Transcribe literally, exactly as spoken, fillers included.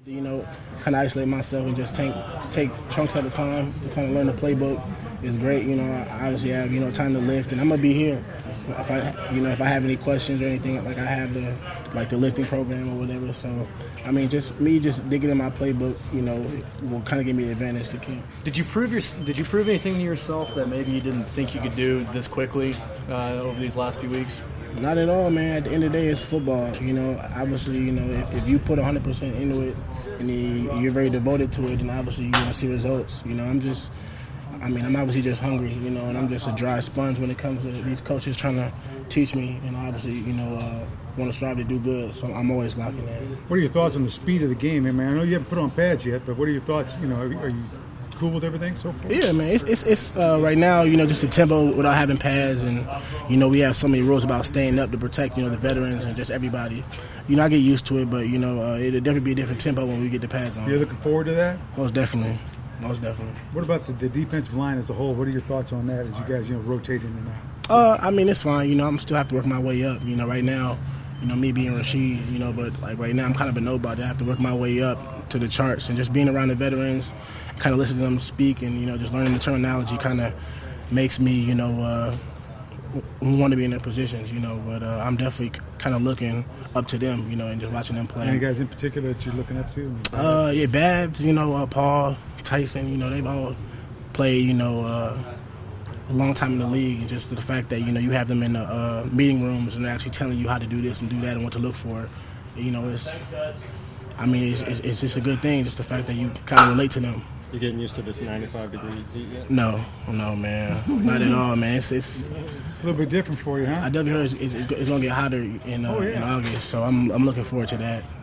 You know, kind of isolate myself and just take take chunks at a time. Kind of learn the playbook is great. You know, I obviously have you know time to lift, and I'm gonna be here. If I you know if I have any questions or anything, like I have the like the lifting program or whatever. So, I mean, just me just digging in my playbook, you know, will kind of give me the advantage to camp. Did you prove your Did you prove anything to yourself that maybe you didn't think you could do this quickly uh, over these last few weeks? Not at all, man. At the end of the day, it's football. You know, obviously, you know, if, if you put one hundred percent into it and you, you're very devoted to it, then obviously you're going to see results. You know, I'm just, I mean, I'm obviously just hungry, you know, and I'm just a dry sponge when it comes to these coaches trying to teach me. And obviously, you know, uh, want to strive to do good, so I'm always locking in. What are your thoughts on the speed of the game? I mean, I know you haven't put on pads yet, but what are your thoughts? You know, are, are you cool with everything so far? Yeah, man. It's it's, it's uh, right now, you know, just the tempo without having pads, and you know, we have so many rules about staying up to protect, you know, the veterans and just everybody. You know, I get used to it, but you know, uh, it'll definitely be a different tempo when we get the pads on. You're looking forward to that? Most definitely, most definitely. What about the, the defensive line as a whole? What are your thoughts on that as you guys, you know, rotate in and out? Uh, I mean, it's fine. You know, I'm still have to work my way up. You know, right now, you know, me being Rashid, you know, but like right now, I'm kind of a nobody. I have to work my way up to the charts, and just being around the veterans, kind of listening to them speak, and you know, just learning the terminology, kind of makes me, you know, uh, want to be in their positions. You know, but uh, I'm definitely kind of looking up to them, you know, and just watching them play. Any guys in particular that you're looking up to? Uh, yeah, Babs, you know, uh, Paul, Tyson, you know, they've all played, you know, uh, a long time in the league. And just the fact that, you know, you have them in the uh, meeting rooms and they're actually telling you how to do this and do that and what to look for. You know, it's, I mean, it's, it's, it's just a good thing, just the fact that you kind of relate to them. You getting used to this ninety-five degree heat yet? No, no, man, not at all, man. It's, it's a little bit different for you, huh? I definitely heard it's, it's, it's going to get hotter in, uh, oh, yeah. in August, so I'm I'm looking forward to that.